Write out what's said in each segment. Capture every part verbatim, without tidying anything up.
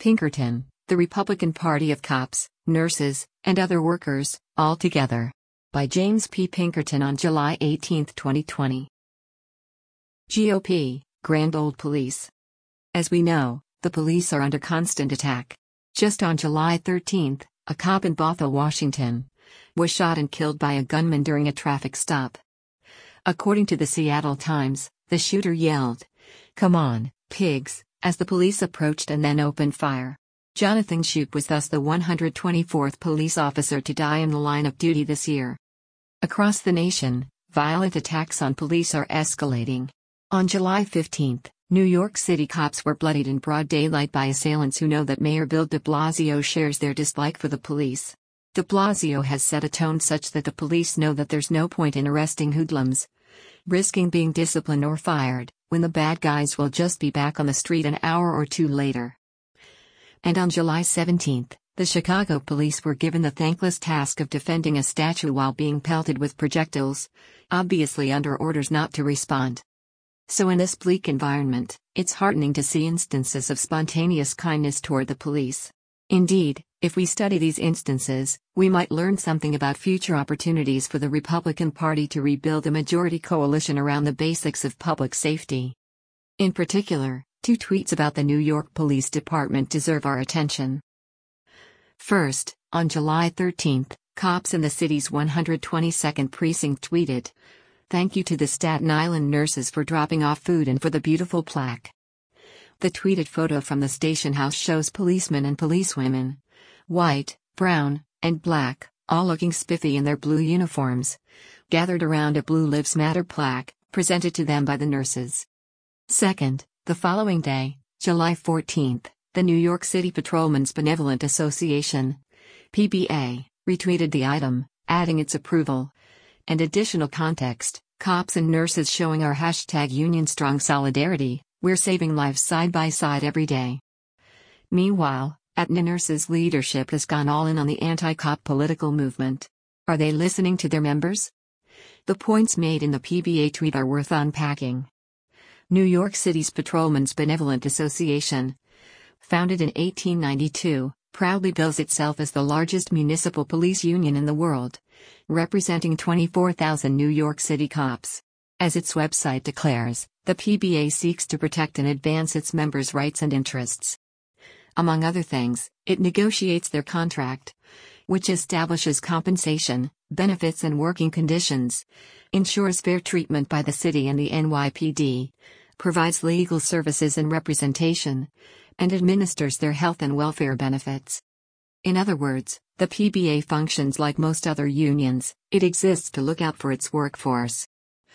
Pinkerton, the Republican Party of Cops, Nurses, and Other Workers, All Together. By James P. Pinkerton on July eighteenth, twenty twenty. G O P, Grand Old Police. As we know, the police are under constant attack. Just on July thirteenth, a cop in Bothell, Washington, was shot and killed by a gunman during a traffic stop. According to the Seattle Times, the shooter yelled, "Come on, pigs," as the police approached and then opened fire. Jonathan Shoup was thus the one hundred twenty-fourth police officer to die in the line of duty this year. Across the nation, violent attacks on police are escalating. On July fifteenth, New York City cops were bloodied in broad daylight by assailants who know that Mayor Bill de Blasio shares their dislike for the police. De Blasio has set a tone such that the police know that there's no point in arresting hoodlums, risking being disciplined or fired, when the bad guys will just be back on the street an hour or two later. And on July seventeenth, the Chicago police were given the thankless task of defending a statue while being pelted with projectiles, obviously under orders not to respond. So in this bleak environment, it's heartening to see instances of spontaneous kindness toward the police. Indeed, if we study these instances, we might learn something about future opportunities for the Republican Party to rebuild a majority coalition around the basics of public safety. In particular, two tweets about the New York Police Department deserve our attention. First, on July thirteenth, cops in the city's one hundred twenty-second precinct tweeted, "Thank you to the Staten Island nurses for dropping off food and for the beautiful plaque." The tweeted photo from the station house shows policemen and policewomen, white, brown, and black, all looking spiffy in their blue uniforms, gathered around a Blue Lives Matter plaque, presented to them by the nurses. Second, the following day, July fourteenth, the New York City Patrolmen's Benevolent Association, P B A, retweeted the item, adding its approval. And additional context, cops and nurses showing our hashtag Union Strong solidarity, we're saving lives side by side every day. Meanwhile, Aetna Nurses leadership has gone all in on the anti-cop political movement. Are they listening to their members? The points made in the P B A tweet are worth unpacking. New York City's Patrolmen's Benevolent Association, founded in eighteen ninety-two, proudly bills itself as the largest municipal police union in the world, representing twenty-four thousand New York City cops. As its website declares, the P B A seeks to protect and advance its members' rights and interests. Among other things, it negotiates their contract, which establishes compensation, benefits and working conditions, ensures fair treatment by the city and the N Y P D, provides legal services and representation, and administers their health and welfare benefits. In other words, the P B A functions like most other unions, it exists to look out for its workforce.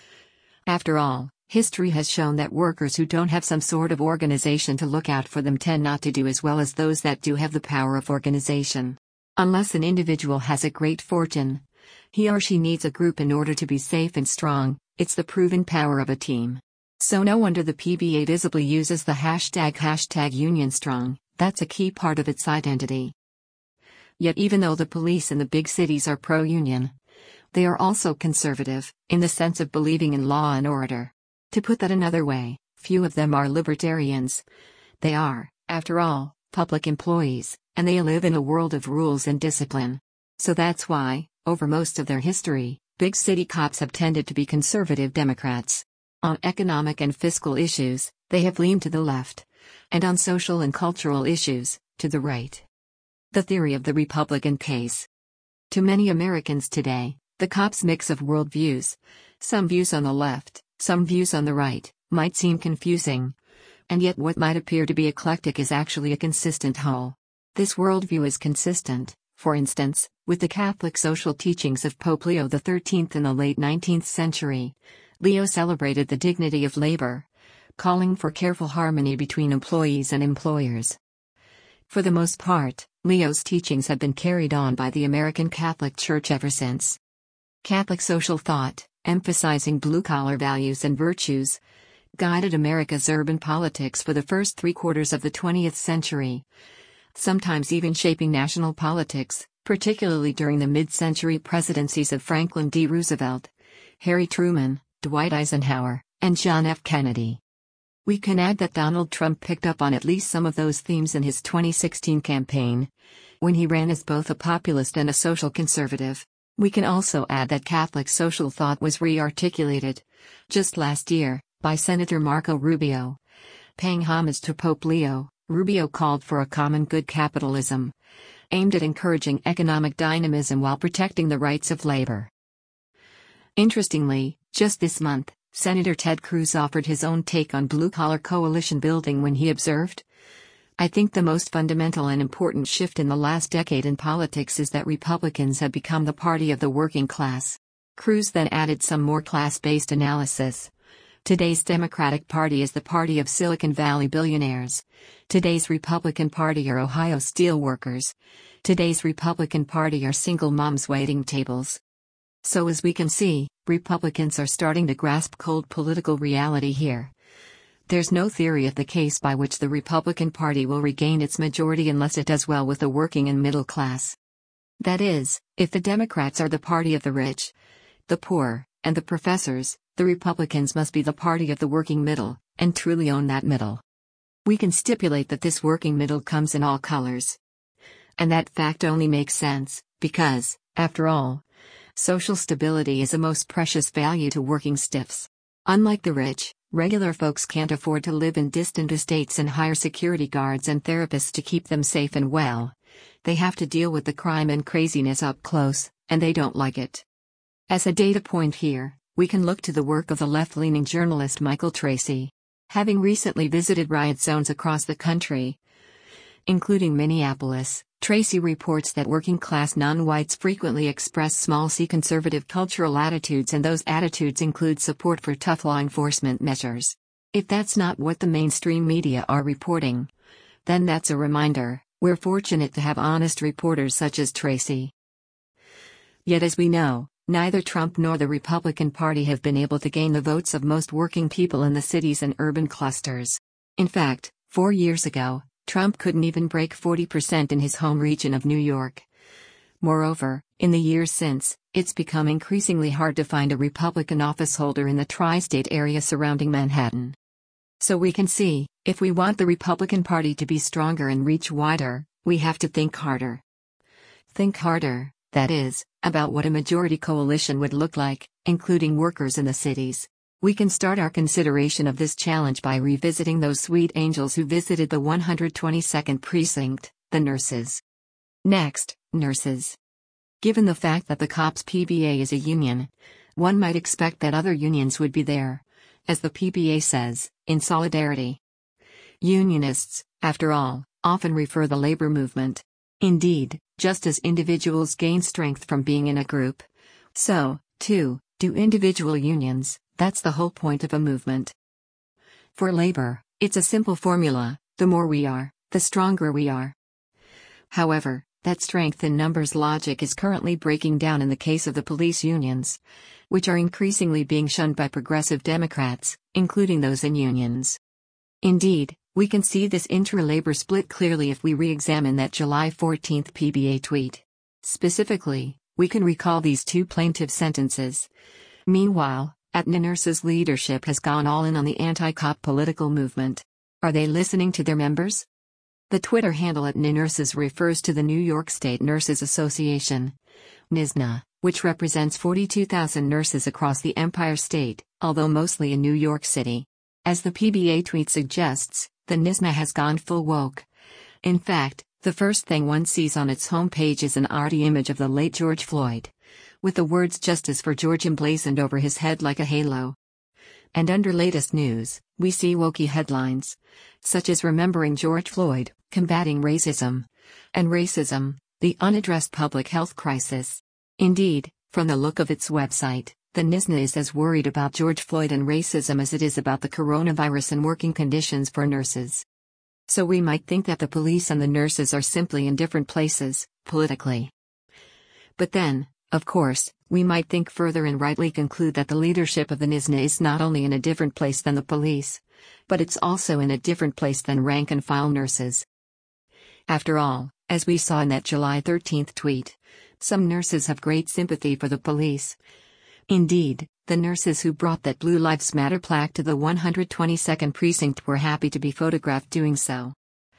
After all, history has shown that workers who don't have some sort of organization to look out for them tend not to do as well as those that do have the power of organization. Unless an individual has a great fortune, he or she needs a group in order to be safe and strong. It's the proven power of a team. So no wonder the P B A visibly uses the hashtag hashtag Union Strong. That's a key part of its identity. Yet even though the police in the big cities are pro-union, they are also conservative, in the sense of believing in law and order. To put that another way, few of them are libertarians. They are, after all, public employees, and they live in a world of rules and discipline. So that's why, over most of their history, big city cops have tended to be conservative Democrats. On economic and fiscal issues, they have leaned to the left. And on social and cultural issues, to the right. The theory of the Republican case. To many Americans today, the cops' mix of worldviews, some views on the left, some views on the right, might seem confusing. And yet what might appear to be eclectic is actually a consistent whole. This worldview is consistent, for instance, with the Catholic social teachings of Pope Leo the thirteenth in the late nineteenth century. Leo celebrated the dignity of labor, calling for careful harmony between employees and employers. For the most part, Leo's teachings have been carried on by the American Catholic Church ever since. Catholic social thought, emphasizing blue-collar values and virtues, guided America's urban politics for the first three quarters of the twentieth century, sometimes even shaping national politics, particularly during the mid-century presidencies of Franklin D. Roosevelt, Harry Truman, Dwight Eisenhower, and John F. Kennedy. We can add that Donald Trump picked up on at least some of those themes in his twenty sixteen campaign, when he ran as both a populist and a social conservative. We can also add that Catholic social thought was re-articulated, just last year, by Senator Marco Rubio. Paying homage to Pope Leo, Rubio called for a common good capitalism, aimed at encouraging economic dynamism while protecting the rights of labor. Interestingly, just this month, Senator Ted Cruz offered his own take on blue-collar coalition building when he observed, "I think the most fundamental and important shift in the last decade in politics is that Republicans have become the party of the working class." Cruz then added some more class-based analysis. Today's Democratic Party is the party of Silicon Valley billionaires. Today's Republican Party are Ohio steelworkers. Today's Republican Party are single moms waiting tables. So as we can see, Republicans are starting to grasp cold political reality here. There's no theory of the case by which the Republican Party will regain its majority unless it does well with the working and middle class. That is, if the Democrats are the party of the rich, the poor, and the professors, the Republicans must be the party of the working middle, and truly own that middle. We can stipulate that this working middle comes in all colors. And that fact only makes sense, because, after all, social stability is a most precious value to working stiffs. Unlike the rich, regular folks can't afford to live in distant estates and hire security guards and therapists to keep them safe and well. They have to deal with the crime and craziness up close, and they don't like it. As a data point here, we can look to the work of the left-leaning journalist Michael Tracey. Having recently visited riot zones across the country, including Minneapolis, Tracey reports that working-class non-whites frequently express small-c conservative cultural attitudes, and those attitudes include support for tough law enforcement measures. If that's not what the mainstream media are reporting, then that's a reminder, we're fortunate to have honest reporters such as Tracey. Yet as we know, neither Trump nor the Republican Party have been able to gain the votes of most working people in the cities and urban clusters. In fact, four years ago, Trump couldn't even break forty percent in his home region of New York. Moreover, in the years since, it's become increasingly hard to find a Republican officeholder in the tri-state area surrounding Manhattan. So we can see, if we want the Republican Party to be stronger and reach wider, we have to think harder. Think harder, that is, about what a majority coalition would look like, including workers in the cities. We can start our consideration of this challenge by revisiting those sweet angels who visited the one hundred twenty-second precinct, the nurses. Next, nurses. Given the fact that the cops P B A is a union, one might expect that other unions would be there, as the P B A says, in solidarity. Unionists, after all, often refer the labor movement. Indeed, just as individuals gain strength from being in a group, so, too, do individual unions. That's the whole point of a movement. For labor, it's a simple formula: the more we are, the stronger we are. However, that strength in numbers logic is currently breaking down in the case of the police unions, which are increasingly being shunned by progressive Democrats, including those in unions. Indeed, we can see this intra-labor split clearly if we re-examine that July fourteenth P B A tweet. Specifically, we can recall these two plaintive sentences. Meanwhile, Aetna Nurses leadership has gone all in on the anti-cop political movement. Are they listening to their members? The Twitter handle Aetna Nurses refers to the New York State Nurses Association, N S N A, which represents forty-two thousand nurses across the Empire State, although mostly in New York City. As the P B A tweet suggests, the N S N A has gone full woke. In fact, the first thing one sees on its homepage is an arty image of the late George Floyd, with the words "Justice for George" emblazoned over his head like a halo. And under latest news, we see wokey headlines, such as "Remembering George Floyd, Combating Racism," and "Racism, the Unaddressed Public Health Crisis." Indeed, from the look of its website, the N S N A is as worried about George Floyd and racism as it is about the coronavirus and working conditions for nurses. So we might think that the police and the nurses are simply in different places, politically. But then, of course, we might think further and rightly conclude that the leadership of the N S N A is not only in a different place than the police, but it's also in a different place than rank-and-file nurses. After all, as we saw in that July thirteenth tweet, some nurses have great sympathy for the police. Indeed, The nurses who brought that Blue Lives Matter plaque to the one hundred twenty-second precinct were happy to be photographed doing so.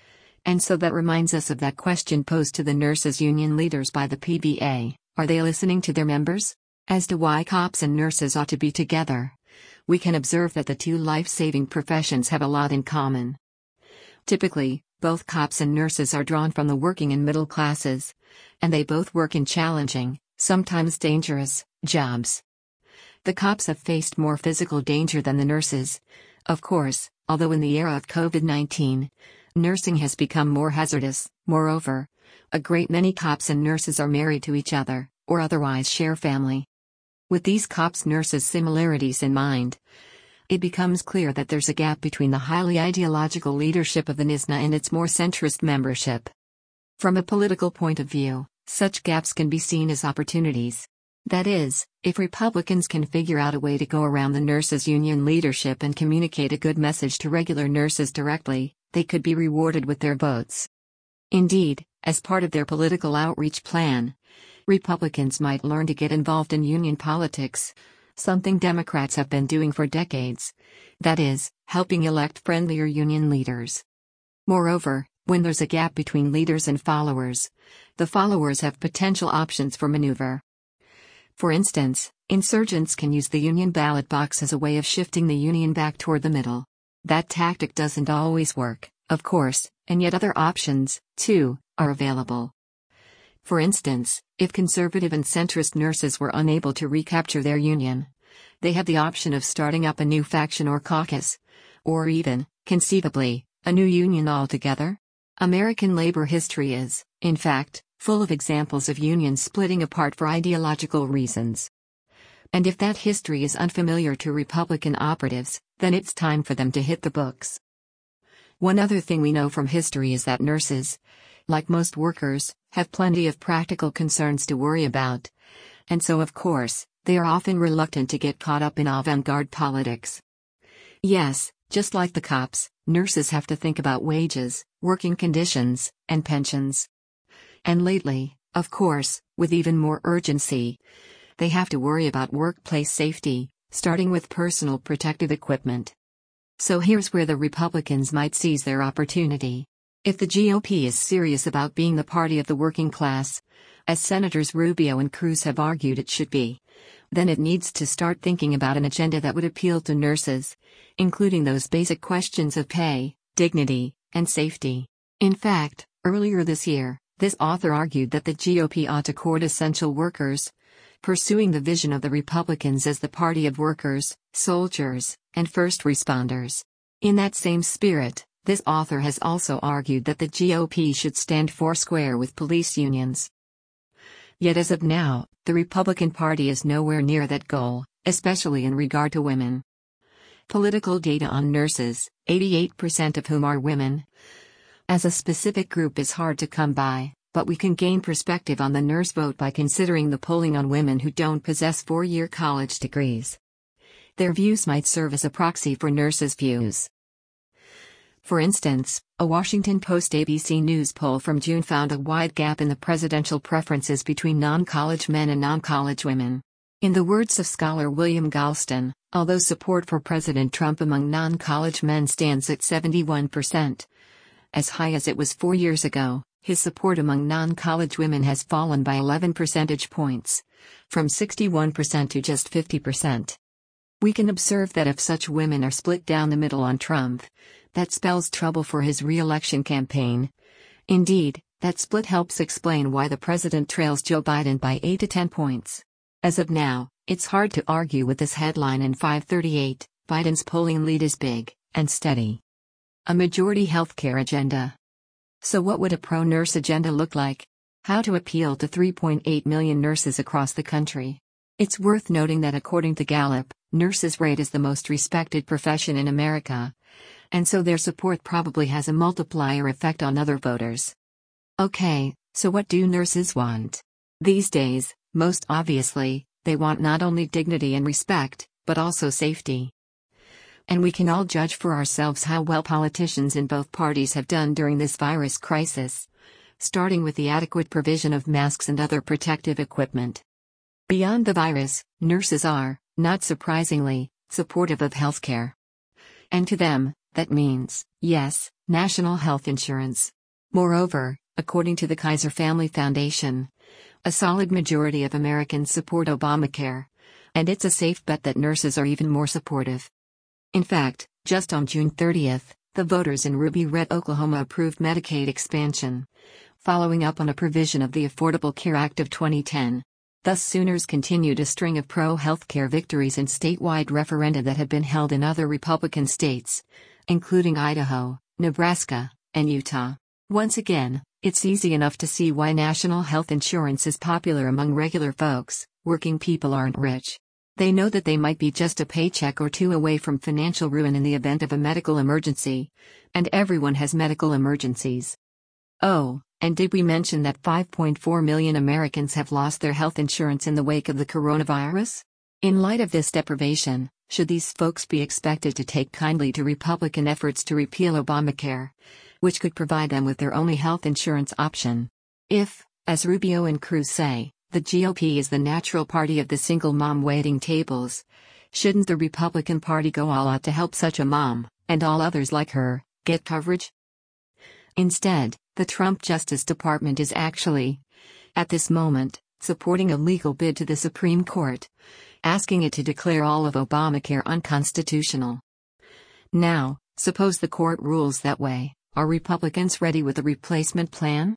And so that reminds us of that question posed to the nurses' union leaders by the P B A, are they listening to their members? As to why cops and nurses ought to be together, we can observe that the two life-saving professions have a lot in common. Typically, both cops and nurses are drawn from the working and middle classes, and they both work in challenging, sometimes dangerous, jobs. The cops have faced more physical danger than the nurses, of course, although in the era of COVID nineteen, nursing has become more hazardous. Moreover, a great many cops and nurses are married to each other, or otherwise share family. With these cops-nurses similarities in mind, it becomes clear that there's a gap between the highly ideological leadership of the N I S N A and its more centrist membership. From a political point of view, such gaps can be seen as opportunities. That is, if Republicans can figure out a way to go around the nurses' union leadership and communicate a good message to regular nurses directly, they could be rewarded with their votes. Indeed, as part of their political outreach plan, Republicans might learn to get involved in union politics, something Democrats have been doing for decades. That is, helping elect friendlier union leaders. Moreover, when there's a gap between leaders and followers, the followers have potential options for maneuver. For instance, insurgents can use the union ballot box as a way of shifting the union back toward the middle. That tactic doesn't always work, of course, and yet other options, too, are available. For instance, if conservative and centrist nurses were unable to recapture their union, they have the option of starting up a new faction or caucus, or even, conceivably, a new union altogether. American labor history is, in fact, full of examples of unions splitting apart for ideological reasons. And if that history is unfamiliar to Republican operatives, then it's time for them to hit the books. One other thing we know from history is that nurses, like most workers, have plenty of practical concerns to worry about, and so of course, they are often reluctant to get caught up in avant-garde politics. Yes, just like the cops, nurses have to think about wages, working conditions, and pensions. And lately, of course, with even more urgency, they have to worry about workplace safety, starting with personal protective equipment. So here's where the Republicans might seize their opportunity. If the G O P is serious about being the party of the working class, as Senators Rubio and Cruz have argued it should be, then it needs to start thinking about an agenda that would appeal to nurses, including those basic questions of pay, dignity, and safety. In fact, earlier this year, this author argued that the G O P ought to court essential workers, pursuing the vision of the Republicans as the party of workers, soldiers, and first responders. In that same spirit, this author has also argued that the G O P should stand foursquare with police unions. Yet as of now, the Republican Party is nowhere near that goal, especially in regard to women. Political data on nurses, eighty-eight percent of whom are women, as a specific group is hard to come by, but we can gain perspective on the nurse vote by considering the polling on women who don't possess four-year college degrees. Their views might serve as a proxy for nurses' views. For instance, a Washington Post-A B C News poll from June found a wide gap in the presidential preferences between non-college men and non-college women. In the words of scholar William Galston, although support for President Trump among non-college men stands at seventy-one percent, as high as it was four years ago, his support among non-college women has fallen by eleven percentage points, from sixty-one percent to just fifty percent. We can observe that if such women are split down the middle on Trump, that spells trouble for his re-election campaign. Indeed, that split helps explain why the president trails Joe Biden by eight to ten points. As of now, it's hard to argue with this headline in five thirty-eight, Biden's polling lead is big and steady. A majority healthcare agenda. So what would a pro-nurse agenda look like? How to appeal to three point eight million nurses across the country. It's worth noting that according to Gallup, nurses rate as the most respected profession in America, and so their support probably has a multiplier effect on other voters. Okay, so what do nurses want? These days, most obviously, they want not only dignity and respect, but also safety. And we can all judge for ourselves how well politicians in both parties have done during this virus crisis, starting with the adequate provision of masks and other protective equipment. Beyond the virus, nurses are, not surprisingly, supportive of healthcare. And to them, that means, yes, national health insurance. Moreover, according to the Kaiser Family Foundation, a solid majority of Americans support Obamacare. And it's a safe bet that nurses are even more supportive. In fact, just on June thirtieth, the voters in Ruby Red, Oklahoma approved Medicaid expansion, following up on a provision of the Affordable Care Act of twenty ten. Thus Sooners continued a string of pro-healthcare victories in statewide referenda that had been held in other Republican states, including Idaho, Nebraska, and Utah. Once again, it's easy enough to see why national health insurance is popular among regular folks. Working people aren't rich. They know that they might be just a paycheck or two away from financial ruin in the event of a medical emergency, and everyone has medical emergencies. Oh, and did we mention that five point four million Americans have lost their health insurance in the wake of the coronavirus? In light of this deprivation, should these folks be expected to take kindly to Republican efforts to repeal Obamacare, which could provide them with their only health insurance option? If, as Rubio and Cruz say, the G O P is the natural party of the single mom waiting tables, shouldn't the Republican Party go all out to help such a mom, and all others like her, get coverage? Instead, the Trump Justice Department is actually, at this moment, supporting a legal bid to the Supreme Court, asking it to declare all of Obamacare unconstitutional. Now, suppose the court rules that way, are Republicans ready with a replacement plan?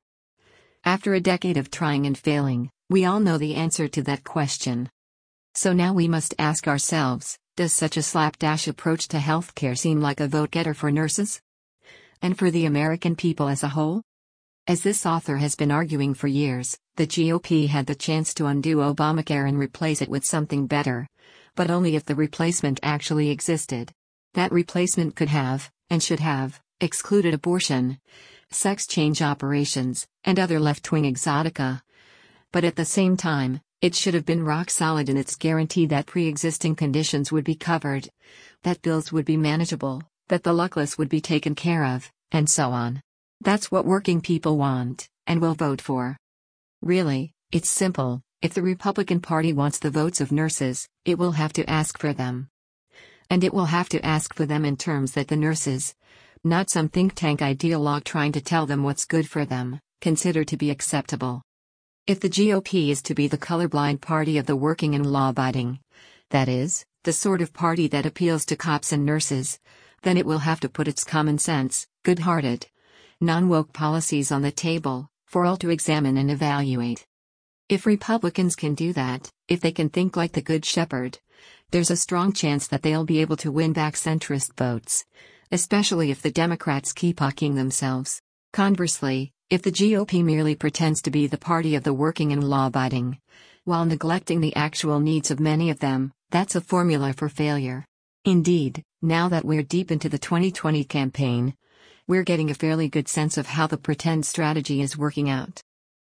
After a decade of trying and failing, we all know the answer to that question. So now we must ask ourselves, does such a slapdash approach to healthcare seem like a vote-getter for nurses? And for the American people as a whole? As this author has been arguing for years, the G O P had the chance to undo Obamacare and replace it with something better, but only if the replacement actually existed. That replacement could have, and should have, excluded abortion, sex change operations, and other left-wing exotica. But at the same time, it should have been rock solid in its guarantee that pre-existing conditions would be covered, that bills would be manageable, that the luckless would be taken care of, and so on. That's what working people want, and will vote for. Really, it's simple. If the Republican Party wants the votes of nurses, it will have to ask for them. And it will have to ask for them in terms that the nurses, not some think tank ideologue trying to tell them what's good for them, consider to be acceptable. If the G O P is to be the colorblind party of the working and law-abiding, that is, the sort of party that appeals to cops and nurses, then it will have to put its common sense, good-hearted, non-woke policies on the table, for all to examine and evaluate. If Republicans can do that, if they can think like the Good Shepherd, there's a strong chance that they'll be able to win back centrist votes, especially if the Democrats keep hawking themselves. Conversely, if the G O P merely pretends to be the party of the working and law-abiding, while neglecting the actual needs of many of them, that's a formula for failure. Indeed, now that we're deep into the twenty twenty campaign, we're getting a fairly good sense of how the pretend strategy is working out.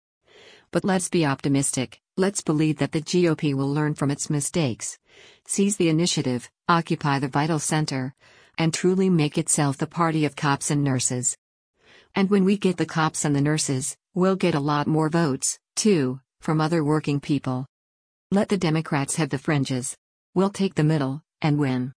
But let's be optimistic, let's believe that the G O P will learn from its mistakes, seize the initiative, occupy the vital center, and truly make itself the party of cops and nurses. And when we get the cops and the nurses, we'll get a lot more votes, too, from other working people. Let the Democrats have the fringes. We'll take the middle, and win.